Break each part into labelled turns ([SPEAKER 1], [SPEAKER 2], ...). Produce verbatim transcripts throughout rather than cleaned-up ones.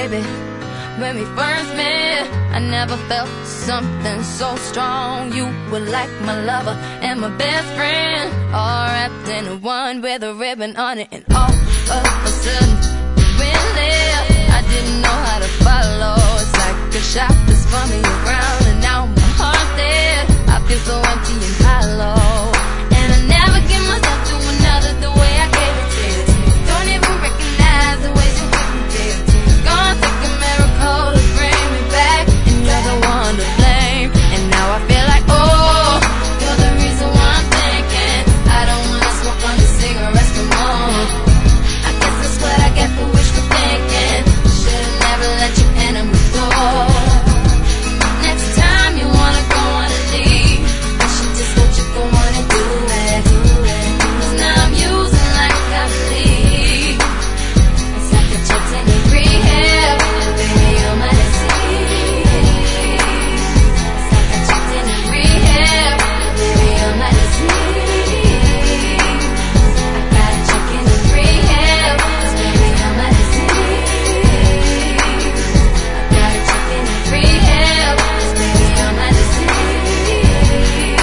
[SPEAKER 1] baby. When we first met, I never felt something so strong. You were like my lover and my best friend, all wrapped in one with a ribbon on it. And all of a sudden, you went left. I didn't know how to follow. It's like a shot that's spun me around, and now my heart's dead. I feel so empty and hollow, and I never give myself to another the way I gave it to you. Don't even recognize the ways you make me feel. It's gonna take a miracle to bring me back, and you're the one to blame. And now I feel like, oh, you're the reason why I'm thinking I don't wanna smoke on these cigarettes no more. I guess that's what I get for wishful thinking. Should've never let you enter my door. Next time you wanna go on a leave, I should just let you go on and do it. Cause now I'm using like I believe. It's like a check in a rehab, baby, you're my disease. It's like a check in a rehab, baby, you're my disease. I got a check in a rehab, baby, you're my disease. I got a check in a rehab, baby, you're my disease.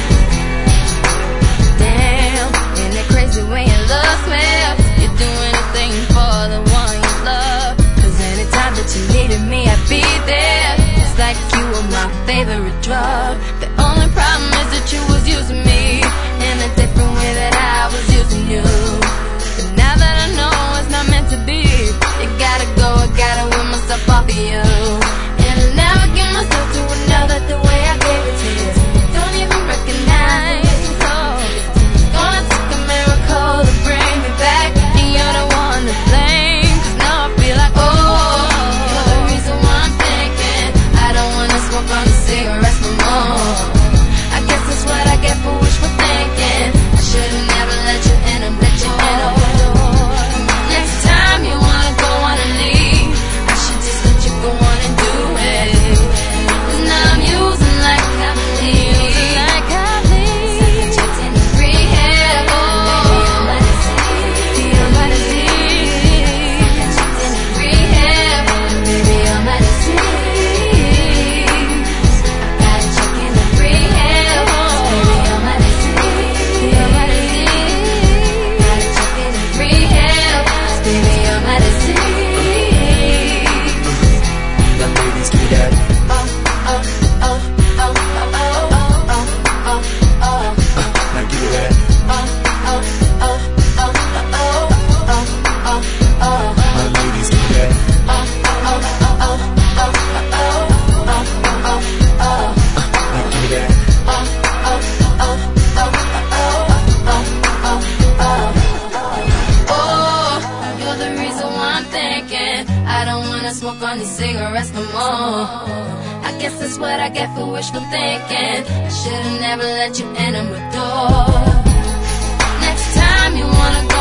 [SPEAKER 1] Damn, ain't it crazy when your love smells? You're doing a thing for the one you love. Cause anytime that you needed me, I'd be there. It's like you were my favorite drug. The only problem is that you was using me in a different way that I was using you. But now that I know it's not meant to be, you gotta go, I gotta win myself off of you. And I'll never give myself to another the way I gave it to you. Don't even recognize, oh, gonna take a miracle to bring me back, and you're the one to blame. Cause now I feel like, oh, you're the reason why I'm thinking I don't wanna smoke on the cigarettes no more. I guess that's what I get for wishful thinking. I should've never let you in and let you in a door. Next time you wanna go on and leave, I should just let you go on and do it. Cause now I'm using like I believe. Like I believe. Checked in rehab, oh, you're my disease. You're my disease. Checked in rehab, baby, you're my disease. I got a check in rehab, baby, you're my disease. You're my disease. Got a check in rehab, baby, you're my disease.
[SPEAKER 2] Now ladies, give me that.
[SPEAKER 1] Oh, oh, oh, oh, oh, oh, oh, oh, oh, oh.
[SPEAKER 2] Now give me that.
[SPEAKER 1] Oh, oh, oh, oh, oh, oh, oh, oh, oh.
[SPEAKER 2] Now ladies, give me that.
[SPEAKER 1] Oh, oh, oh, oh, oh, oh, oh, oh, oh, oh.
[SPEAKER 2] Now give me that.
[SPEAKER 1] Oh, oh, oh, oh, oh, oh, oh, oh. Oh, you're the reason why I'm thinking I don't wanna smoke on these cigarettes no more. I guess that's what I get for wishful thinking. I should've never let you enter my door. Next time you wanna go